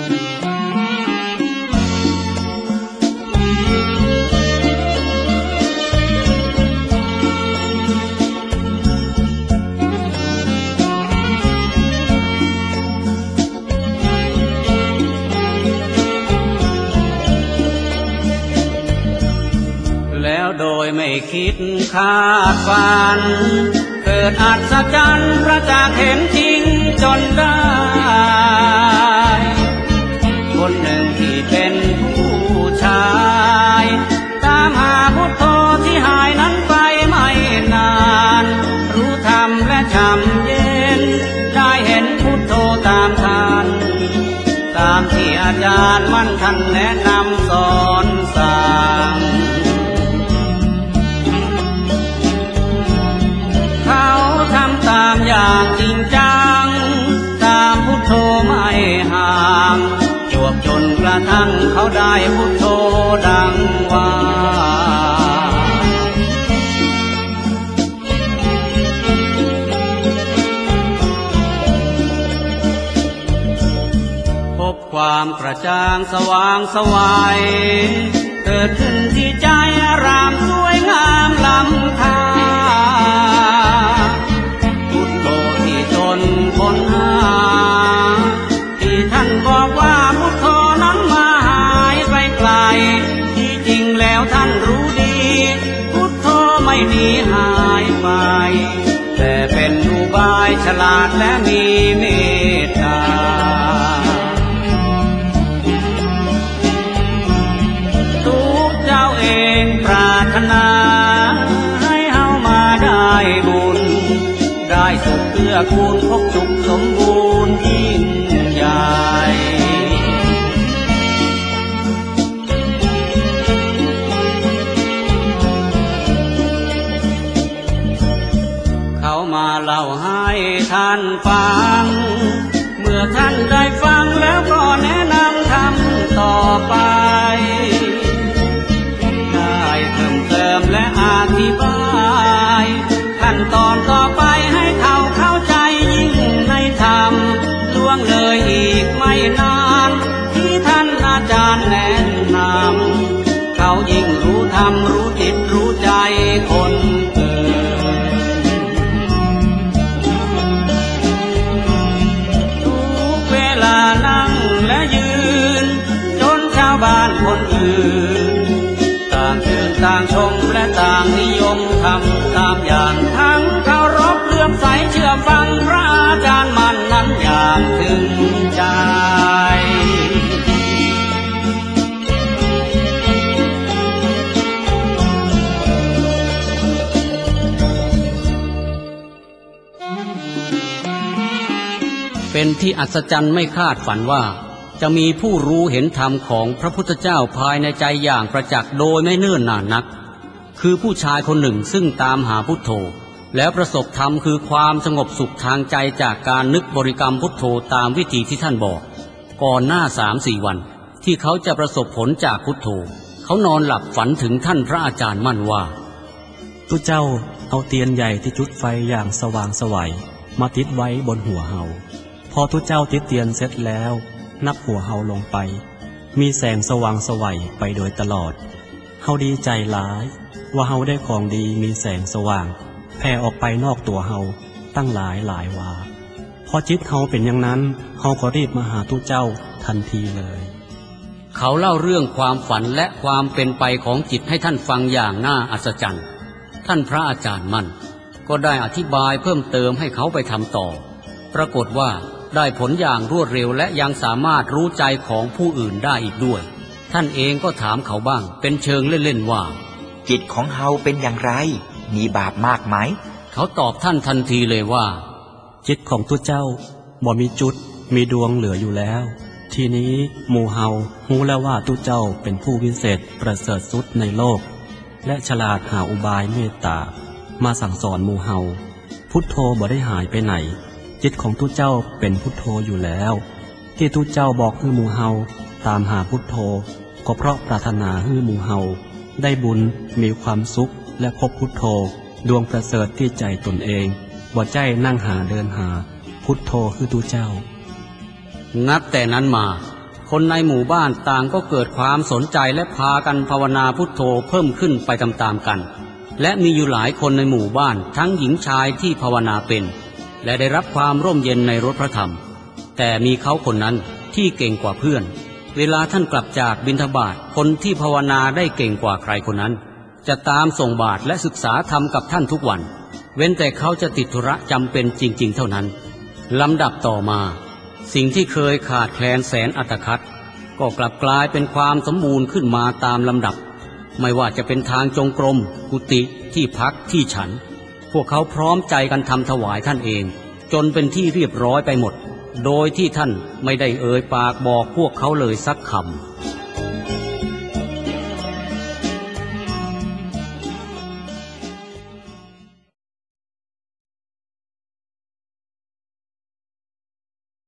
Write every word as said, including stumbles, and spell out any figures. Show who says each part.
Speaker 1: โดยไม่คิดคาดฝันเกิดอัศจรรย์ประจักษ์เห็นจริงจนได้คนหนึ่งที่เป็นผู้ชายตามหาพุทโธที่หายนั้นไปไม่นานรู้ธรรมและช่ำเย็นได้เห็นพุทโธตามทันตามที่อาจารย์มั่นท่านแนะนำสอนสั่งเขาทำตามอย่างจริงจังตามพุทโธไม่ห่างจวบจนกระทั่งเขาได้พุทโธดังว่าพบความกระจ่างสว่างไสวเกิดขึ้นที่ใจอารามสวยงามล้ำค่าพุทโธที่ตนค้นหาที่ท่านบอกว่าพุทโธนั้นมาหายไปไกลที่จริงแล้วท่านรู้ดีพุทโธไม่หนีหายไปแต่เป็นอุบายฉลาดและมีเมตตาเองปรารถนาให้เฮามาได้บุญได้สุขเกื้อกูลพบสุขสมบูรณ์ยิ่งใหญ่เขามาเล่าให้ท่านฟังเมื่อท่านได้ฟังแล้วก็แนะนำทำต่อไปและอธิบายขั้นตอนต่อไปให้เขาเข้าใจยิ่งในธรรมล่วงเลยอีกไม่นานที่ท่านอาจารย์แนะนำเขายิ่งรู้ธรรมรู้จิตรู้ใจคนเกิดทุกเวลานั่งและยืนจนชาวบ้านคนอื่นต่างชื่นต่างชมและต่างนิยมทำตามอย่างทั้งเคารพเลื่อมใสเชื่อฟังพระอาจารย์มั่นนั้นอย่างถึงใจเป็นที่อัศจรรย์ไม่คาดฝันว่าจะมีผู้รู้เห็นธรรมของพระพุทธเจ้าภายในใจอย่างประจักษ์โดยไม่เนิ่นนานนักคือผู้ชายคนหนึ่งซึ่งตามหาพุทโธแล้วประสบธรรมคือความสงบสุขทางใจจากการนึกบริกรรมพุทโธตามวิธีที่ท่านบอกก่อนหน้าสามสี่วันที่เขาจะประสบผลจากพุทโธเขานอนหลับฝันถึงท่านพระอาจารย์มั่นว่า
Speaker 2: ทุเจ้าเอาเตียนใหญ่ที่จุดไฟอย่างสว่างไสวมาติดไว้บนหัวเฮาพอทุเจ้าติดเตียนเสร็จแล้วนับหัวเฮาลงไปมีแสงสว่างไสวไปโดยตลอดเฮาดีใจหลายว่าเฮาได้ของดีมีแสงสว่างแผ่ออกไปนอกตัวเฮาตั้งหลายหลายวาพอจิตเฮาเป็นอย่างนั้นเฮาก็รีบมาหาทุเจ้าทันทีเลย
Speaker 1: เขาเล่าเรื่องความฝันและความเป็นไปของจิตให้ท่านฟังอย่างน่าอัศจรรย์ท่านพระอาจารย์มั่นก็ได้อธิบายเพิ่มเติมให้เขาไปทำต่อปรากฏว่าได้ผลอย่างรวดเร็วและยังสามารถรู้ใจของผู้อื่นได้อีกด้วยท่านเองก็ถามเขาบ้างเป็นเชิงเล่นๆว่า
Speaker 3: จิตของเฮาเป็นอย่างไรมีบาปมากไหม
Speaker 1: เขาตอบท่านทันทีเลยว่า
Speaker 2: จิตของทุเจ้าบ่มีจุดมีดวงเหลืออยู่แล้วทีนี้หมู่เฮารู้แล้วว่าทุเจ้าเป็นผู้วิเศษประเสริฐสุดในโลกและฉลาดหาอุบายเมตตามาสั่งสอนหมู่เฮาพุทโธบ่ได้หายไปไหนจิตของทุเจ้าเป็นพุทโธอยู่แล้วที่ทุเจ้าบอกให้หมู่เฮาตามหาพุทโธก็เพราะปรารถนาให้หมู่เฮาได้บุญมีความสุขและพบพุทโธดวงประเสริฐที่ใจตนเองบ่ใจนั่งหาเดินหาพุทโธคือทุเจ้า
Speaker 1: นับแต่นั้นมาคนในหมู่บ้านต่างก็เกิดความสนใจและพากันภาวนาพุทโธเพิ่มขึ้นไปตามๆกันและมีอยู่หลายคนในหมู่บ้านทั้งหญิงชายที่ภาวนาเป็นและได้รับความร่มเย็นในรสพระธรรมแต่มีเขาคนนั้นที่เก่งกว่าเพื่อนเวลาท่านกลับจากบิณฑบาตคนที่ภาวนาได้เก่งกว่าใครคนนั้นจะตามส่งบาตรและศึกษาธรรมกับท่านทุกวันเว้นแต่เขาจะติดธุระจำเป็นจริงๆเท่านั้นลำดับต่อมาสิ่งที่เคยขาดแคลนแสนอัตคัดก็กลับกลายเป็นความสมบูรณ์ขึ้นมาตามลำดับไม่ว่าจะเป็นทางจงกรมกุฏิที่พักที่ฉันพวกเขาพร้อมใจกันทำถวายท่านเองจนเป็นที่เรียบร้อยไปหมดโดยที่ท่านไม่ได้เอ่ยปากบอกพวกเขาเลยสักคำ